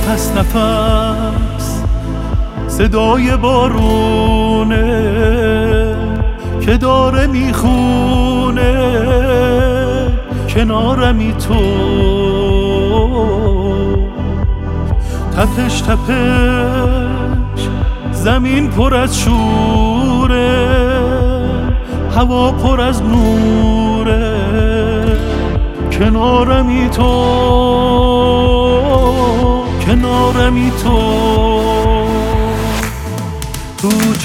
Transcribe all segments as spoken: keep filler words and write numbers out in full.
نفس نفس صدای بارونه که داره میخونه کنارمی تو، تپش تپش زمین پر از شوره، هوا پر از نوره کنارمی تو، کنارمی تو. تو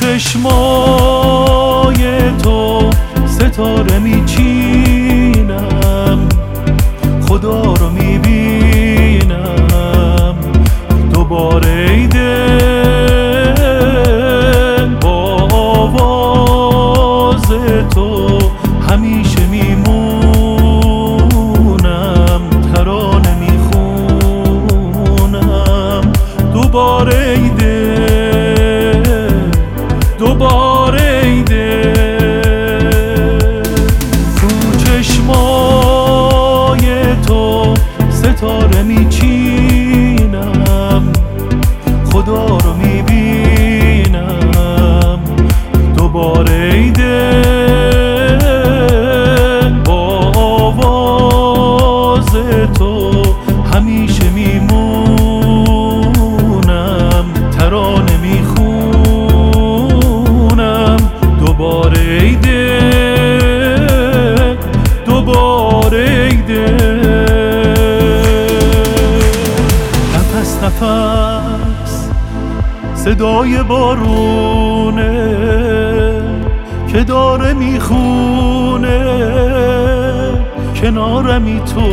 چشمای تو ستاره میچینم، خدا رو میبینم دوباره ای دل، با آواز تو همیشه میمونم، ترانه میخونم دوباره ای دل، دوباره ای دل. تو چشمای تو ستاره میچینم، خدا رو میبینم دوباره ای دل، با آواز تو همیشه میمونم، ترانه میخونم دوباره ای دل، دوباره ای دل. نفس نفس صدای بارونه که داره میخونه کنارمی تو،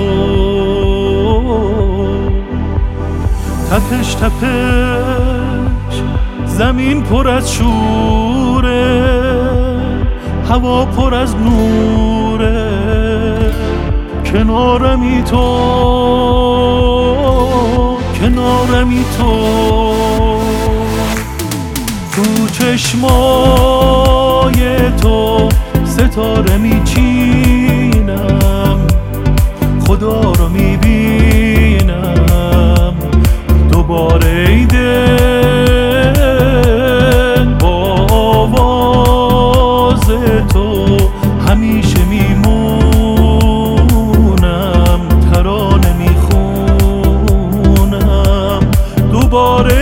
تپش تپش زمین پر از شوره، هوا پر از نوره کنارمی تو، کنارمی تو. تو چشمای تو ستاره میچینم، خدا رو میبینم دوباره ای دل، با آواز تو همیشه میمونم، ترانه میخونم دوباره